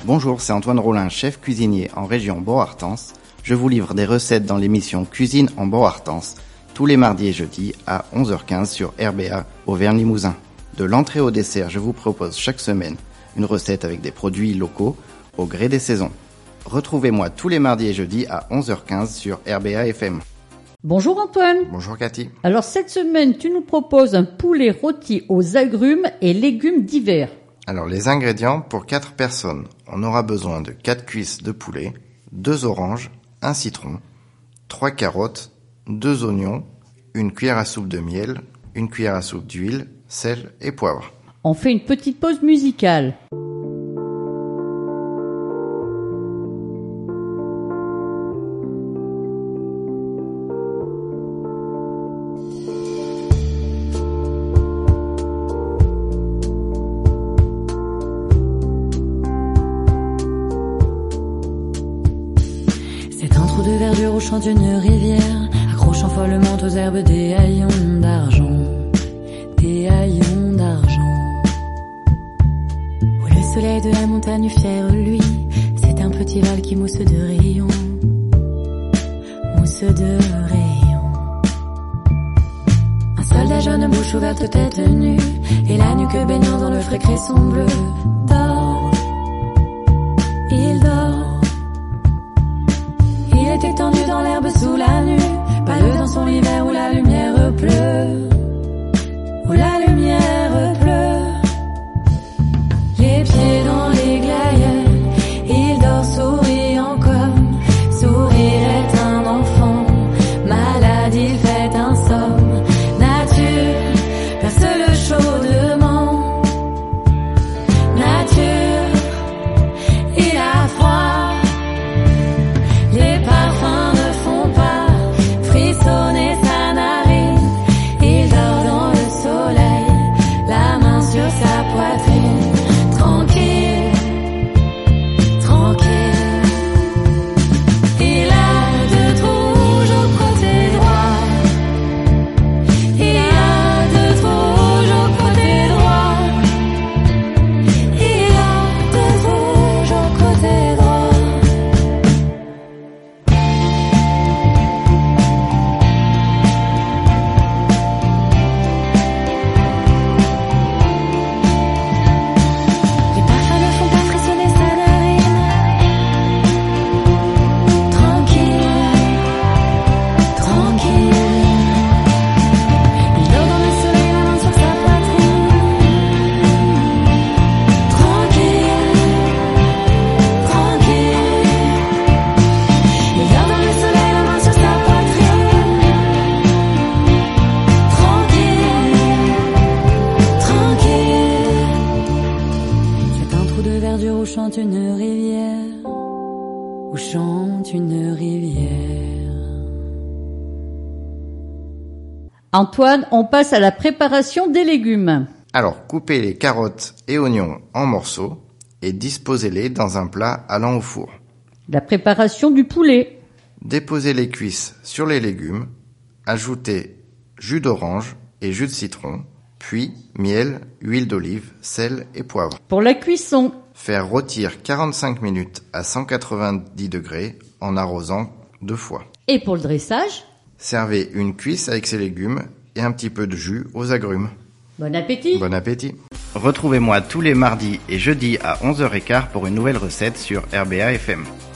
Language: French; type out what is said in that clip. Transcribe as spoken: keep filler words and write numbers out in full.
Bonjour, c'est Antoine Rollin, chef cuisinier en région Bordeaux-Artense. Je vous livre des recettes dans l'émission Cuisine en Bordeaux-Artense, tous les mardis et jeudis à onze heures quinze sur R B A Auvergne-Limousin. De l'entrée au dessert, je vous propose chaque semaine une recette avec des produits locaux au gré des saisons. Retrouvez-moi tous les mardis et jeudis à onze heures quinze sur R B A F M. Bonjour Antoine. Bonjour Cathy. Alors cette semaine, tu nous proposes un poulet rôti aux agrumes et légumes d'hiver. Alors les ingrédients pour quatre personnes. On aura besoin de quatre cuisses de poulet, deux oranges, un citron, trois carottes, deux oignons, une cuillère à soupe de miel, une cuillère à soupe d'huile, sel et poivre. On fait une petite pause musicale. C'est un trou de verdure au champ d'une rivière, accrochant follement aux herbes des haillons d'argent, des haillons d'argent. Où le soleil de la montagne fière, lui, c'est un petit val qui mousse de rayons, mousse de rayons. Un soldat jeune, bouche ouverte, tête nue, et la nuque baignant dans le frais cresson bleu, dort, il dort. Il est étendu dans l'herbe sous la nue, pâle dans son hiver où la lumière pleut, où la lumière pleut. Les pieds dans les glaïeuls, il dort souriant comme sourirait un enfant. Malade, il fait un somme, nature perce le chaudement. Nature, il a froid. Les parfums ne font pas frissonner sa narine. Il dort dans le soleil, la main sur sa poitrine. Tranquille, tranquille. Il a deux trous au côté droit. Il a deux trous au côté droit. Il a deux trous au côté droit. Les parfums ne font pas frissonner sa narine. Tranquille, tranquille. Il dort dans le soleil, la main sur sa poitrine. Tranquille, tranquille. Il dort dans le soleil, la main sur sa poitrine. Tranquille, tranquille. C'est un trou de verdure où chante une rivière, où chante une rivière. Antoine, on passe à la préparation des légumes. Alors coupez les carottes et oignons en morceaux et disposez-les dans un plat allant au four. La préparation du poulet. Déposez les cuisses sur les légumes, ajoutez jus d'orange et jus de citron, puis miel, huile d'olive, sel et poivre. Pour la cuisson, Faire rôtir quarante-cinq minutes à cent quatre-vingt-dix degrés en arrosant deux fois. et pour le dressage, Servez une cuisse avec ces légumes et un petit peu de jus aux agrumes. bon appétit. Bon appétit. Retrouvez-moi tous les mardis et jeudis à onze heures quinze pour une nouvelle recette sur R B A F M.